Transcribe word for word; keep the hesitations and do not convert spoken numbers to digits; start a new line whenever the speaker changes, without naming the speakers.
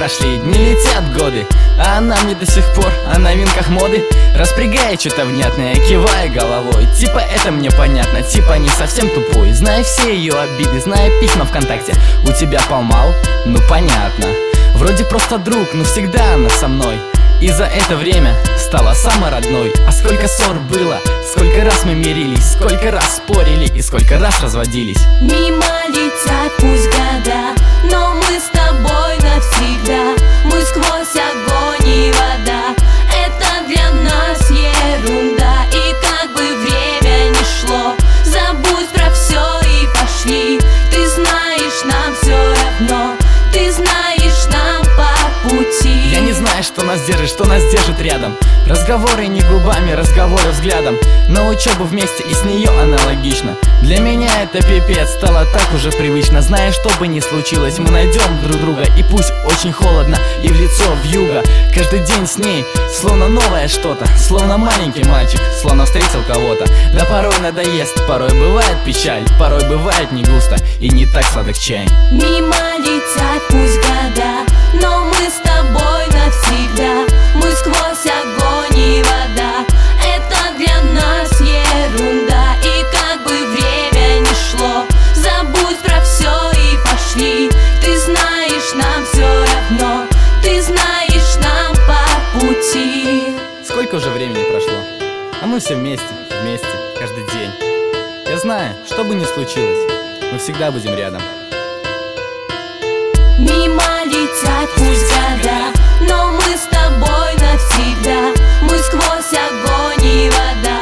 прошли, не летят годы, а она мне до сих пор о новинках моды распрягает что-то внятное, кивая головой. Типа это мне понятно, типа не совсем тупой. Зная все ее обиды, зная письма ВКонтакте. У тебя полмал? Ну понятно. Вроде просто друг, но всегда она со мной. И за это время стала самой родной. А сколько ссор было, сколько раз мы мирились, сколько раз спорили и сколько раз разводились.
Мимо летят пусть года, но мы с тобой навсегда. Мы сквозь огонь и вода, это для нас ерунда. И как бы время ни шло, забудь про все и пошли. Ты знаешь, нам все равно, ты знаешь, нам по пути.
Я не знаю, что нас держит, что нас держит рядом. Разговоры не губами, разговоры взглядом. На учебу вместе и с нее аналогично. Для меня это пипец, стало так уже привычно. Зная, что бы ни случилось, мы найдем друг друга. И пусть очень холодно и в лицо вьюга. Каждый день с ней словно новое что-то, словно маленький мальчик, словно встретил кого-то. Да порой надоест, порой бывает печаль, порой бывает не густо и не так сладок чай.
Мимо летят пусть года, но мы с тобой навсегда. Мы сквозь огонь и вода, это для нас ерунда. И как бы время ни шло, забудь про все и пошли. Ты знаешь, нам все равно, ты знаешь, нам по пути.
Сколько уже времени прошло, а мы все вместе, вместе, каждый день. Я знаю, что бы ни случилось, мы всегда будем рядом.
Мимо летят пусть года, но мы с тобой навсегда. Мы сквозь огонь и вода,